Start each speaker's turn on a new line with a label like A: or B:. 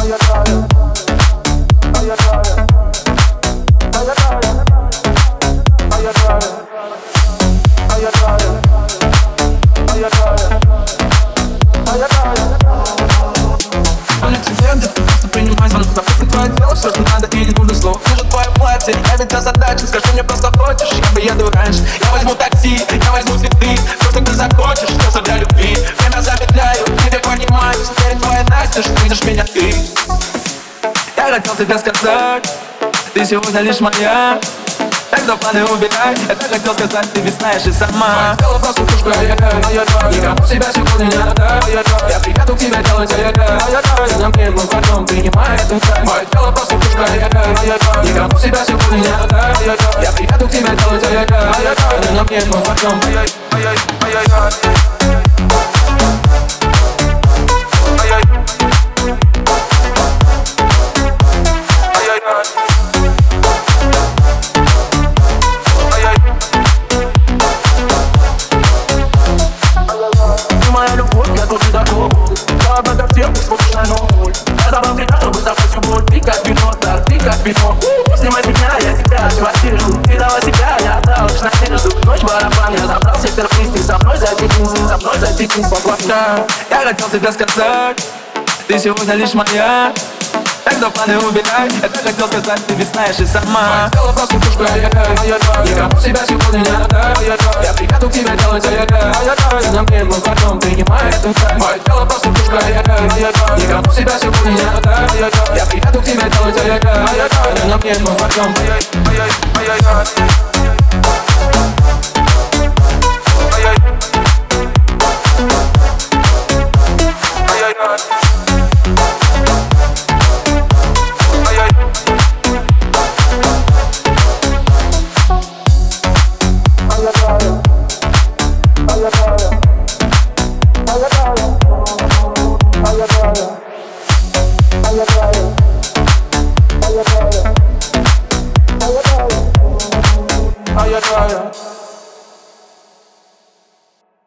A: Все, что надо, и не нужно слов. Нужно твое платье, я ведь на задаче. Скажи мне, просто хочешь, я поеду раньше. Я возьму такси, я возьму цветы. Все, что ты захочешь, все для любви. Время замедляю, тебе понимаю. Теперь твоя Настя, что видишь меня ты. Я хотел тебе сказать, ты сегодня лишь моя. Так за планы убегай, я так хотел сказать, ты ведь знаешь и сама. Сделала просто кружку, никому себя сегодня не отдай. Я приеду к тебе делать, ты на мне мой потом принимай этот край. Мое тело просто кружка, никому себя сегодня не отдай. Я приеду к тебе делать, ты на мне мой потом. Я забыл всегда, чтобы забыть всю боль. Ты как вино, да, ты как вино. Снимай с меня, я тебя квартиру. Ты дала себя, я отдал лишь надежду. Ночь барабан, я забрал сектор присти. Со мной затекнись, поплавка. Я хотел тебе сказать, ты сегодня лишь моя. Так за планы убегай, я так хотел сказать, ты ведь знаешь и сама. Сделала просто кружку, никому себя сегодня не отдай. Я приеду к тебе делать, ты на мне мой потом принимай этот край. Мое тело просто кружка, никому себя сегодня не отдай. Я приеду к тебе делать, ты на мне мой потом. I